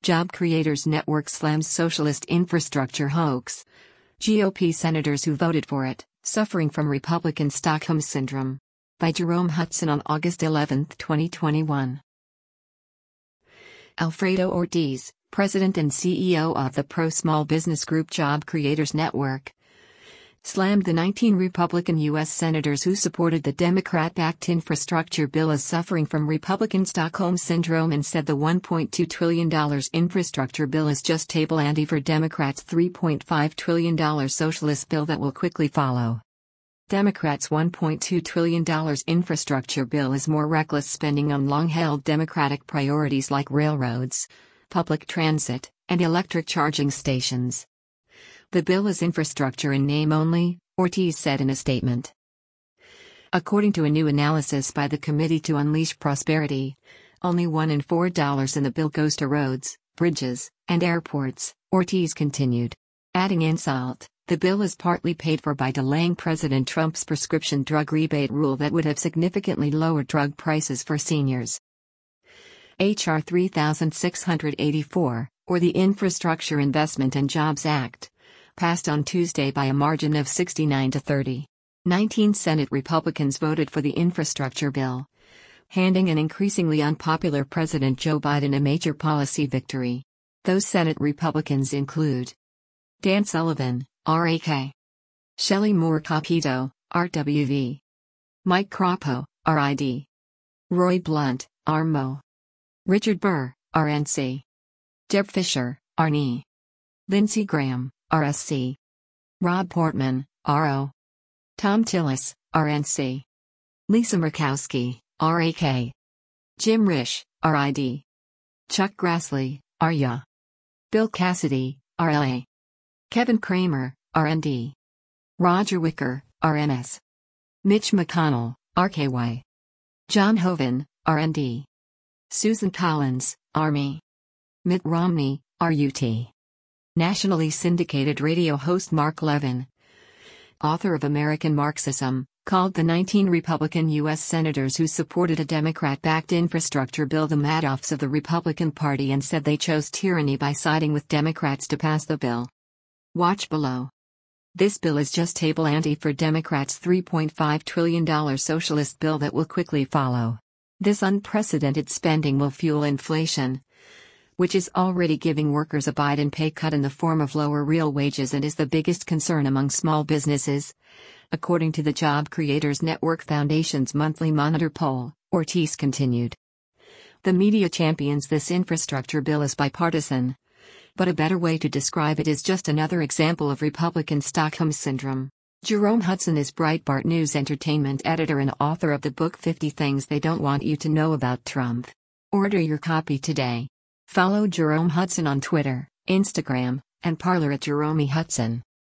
Job Creators Network slams socialist infrastructure hoax. GOP senators who voted for it, suffering from Republican Stockholm Syndrome. By Jerome Hudson on August 11, 2021. Alfredo Ortiz, President and CEO of the pro-small business group Job Creators Network, slammed the 19 Republican U.S. senators who supported the Democrat-backed infrastructure bill as suffering from Republican Stockholm Syndrome and said the $1.2 trillion infrastructure bill is just table ante for Democrats' $3.5 trillion socialist bill that will quickly follow. Democrats' $1.2 trillion infrastructure bill is more reckless spending on long-held Democratic priorities like railroads, public transit, and electric charging stations. The bill is infrastructure in name only, Ortiz said in a statement. According to a new analysis by the Committee to Unleash Prosperity, only $1 in $4 in the bill goes to roads, bridges, and airports, Ortiz continued. Adding insult, the bill is partly paid for by delaying President Trump's prescription drug rebate rule that would have significantly lowered drug prices for seniors. H.R. 3684, or the Infrastructure Investment and Jobs Act, passed on Tuesday by a margin of 69 to 30. 19 Senate Republicans voted for the infrastructure bill, handing an increasingly unpopular President Joe Biden a major policy victory. Those Senate Republicans include Dan Sullivan, RAK; Shelley Moore Capito, RWV; Mike Crapo, RID; Roy Blunt, RMO; Richard Burr, RNC; Deb Fischer, RNE; Lindsey Graham, RSC; Rob Portman, RO; Tom Tillis, RNC; Lisa Murkowski, RAK; Jim Risch, RID; Chuck Grassley, RYA; Bill Cassidy, RLA; Kevin Kramer, RND; Roger Wicker, RNS; Mitch McConnell, RKY; John Hoeven, RND; Susan Collins, RME; Mitt Romney, RUT. Nationally syndicated radio host Mark Levin, author of American Marxism, called the 19 Republican U.S. senators who supported a Democrat-backed infrastructure bill the Madoffs of the Republican Party and said they chose tyranny by siding with Democrats to pass the bill. Watch below. This bill is just table ante for Democrats' $3.5 trillion socialist bill that will quickly follow. This unprecedented spending will fuel inflation, which is already giving workers a Biden pay cut in the form of lower real wages and is the biggest concern among small businesses, according to the Job Creators Network Foundation's monthly Monitor poll, Ortiz continued. The media champions this infrastructure bill as bipartisan, but a better way to describe it is just another example of Republican Stockholm Syndrome. Jerome Hudson is Breitbart News entertainment editor and author of the book 50 Things They Don't Want You to Know About Trump. Order your copy today. Follow Jerome Hudson on Twitter, Instagram, and Parler at Jerome Hudson.